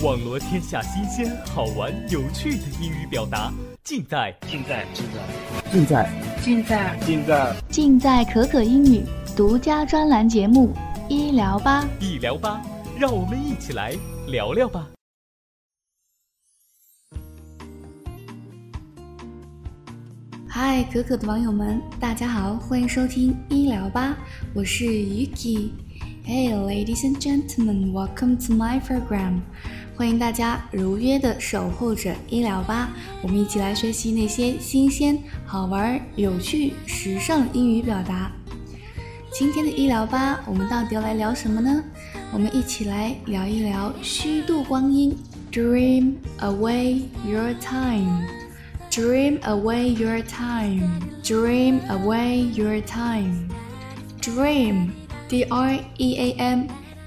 网罗天下新鲜、好玩、有趣的英语表达，尽在可可英语独家专栏节目医疗吧， 让我们一起来聊聊吧。 嗨，可可的网友们，大家好，欢迎收听医疗吧，我是 Yuki。Hey, ladies and gentlemen, welcome to my program. 欢迎大家如约的守候着医疗吧，我们一起来学习那些新鲜、好玩、有趣、时尚英语表达。今天的医疗吧，我们到底要来聊什么呢？我们一起来聊一聊虚度光阴 Dream away your time. Dream away your time. Dream away your time. Dream, D-R-E-A-M,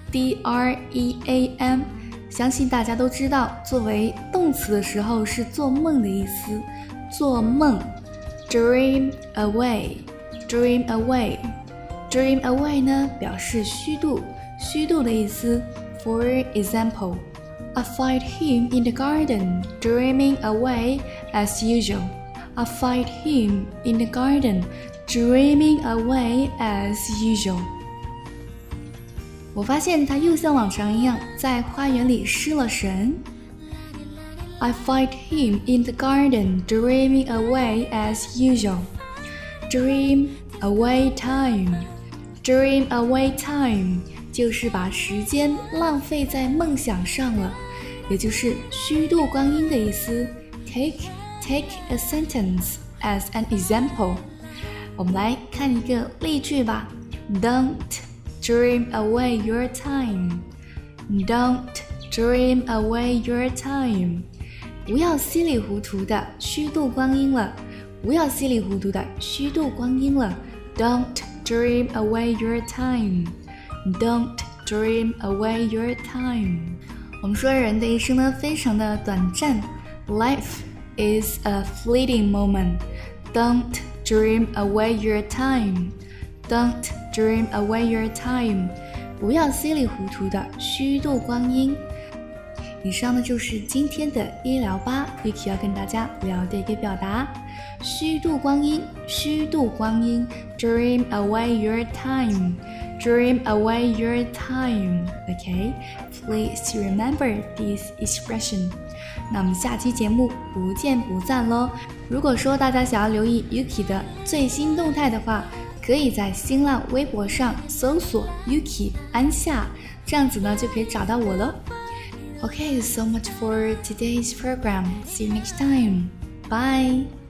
D-R-E-A-M 相信大家都知道，作为动词的时候是做梦的意思，做梦 Dream away, dream away. Dream away 呢表示虚度，虚度的意思。For example, I find him in the garden, dreaming away as usual. I find him in the garden, dreaming away as usual. 我发现他又像往常一样，在花园里失了神。I find him in the garden, dreaming away as usual. Dream away time. Dream away time 就是把时间浪费在梦想上了，也就是虚度光阴的意思。Take a sentence as an example. 我们来看一个例句吧。Don't dream away your time. Don't dream away your time. 不要稀里糊涂的虚度光阴了，不要稀里糊涂的虚度光阴了。Don't dream away your time. Don't dream away your time. 我们说人的一生呢非常的短暂 Life is a fleeting moment. Don't dream away your time. Don't dream away your time. 不要稀里糊涂的虚度光阴。以上呢就是今天的医疗吧 Yuki 要跟大家聊的一个表达，虚度光阴，虚度光阴 Dream away your time. Dream away your time. Okay, please remember this expression. 那我们下期节目不见不散咯。如果说大家想要留意 Yuki 的最新动态的话，可以在新浪微博上搜索 Yuki 安夏，这样子呢就可以找到我了。Okay, so much for today's program. See you next time. Bye.